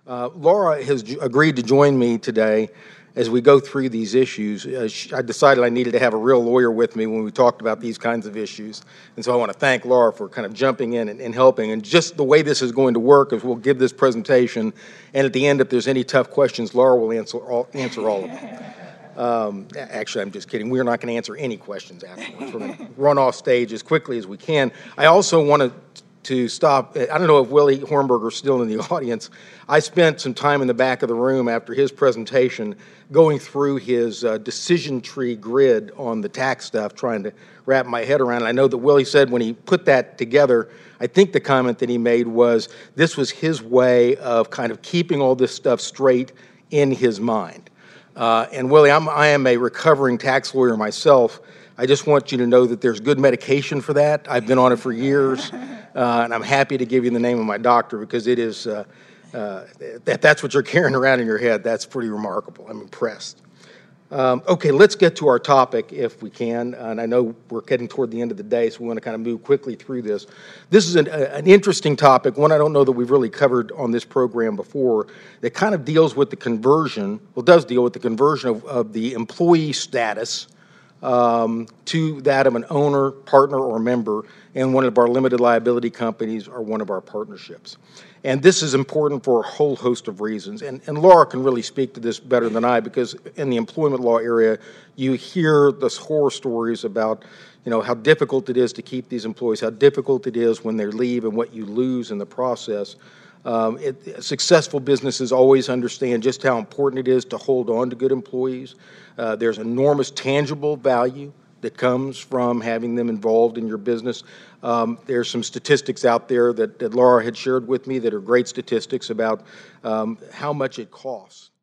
Laura has agreed to join me today as we go through these issues. I decided I needed to have a real lawyer with me when we talked about these kinds of issues. And so I want to thank Laura for kind of jumping in and helping. And just the way this is going to work is we'll give this presentation, and at the end, if there's any tough questions, Laura will answer all of them. Actually, I'm just kidding. We're not going to answer any questions afterwards. We're going to run off stage as quickly as we can. I also want to stop. I don't know if Willie Hornberger is still in the audience. I spent some time in the back of the room after his presentation going through his decision tree grid on the tax stuff, trying to wrap my head around it. I know that Willie said when he put that together, I think the comment that he made was this was his way of kind of keeping all this stuff straight in his mind. And Willie, I am a recovering tax lawyer myself. I just want you to know that there's good medication for that. I've been on it for years, and I'm happy to give you the name of my doctor because it is, that's what you're carrying around in your head. That's pretty remarkable. I'm impressed. Okay, let's get to our topic if we can. And I know we're getting toward the end of the day, so we want to kind of move quickly through this. This is an interesting topic, one I don't know that we've really covered on this program before, that kind of deals with the conversion, well, does deal with the conversion of the employee status to that of an owner, partner, or member in one of our limited liability companies or one of our partnerships. And this is important for a whole host of reasons. And Laura can really speak to this better than I, because in the employment law area, you hear those horror stories about, you know, how difficult it is to keep these employees, how difficult it is when they leave and what you lose in the process. Successful businesses always understand just how important it is to hold on to good employees. There's enormous tangible value that comes from having them involved in your business. There's some statistics out there that Laura had shared with me that are great statistics about how much it costs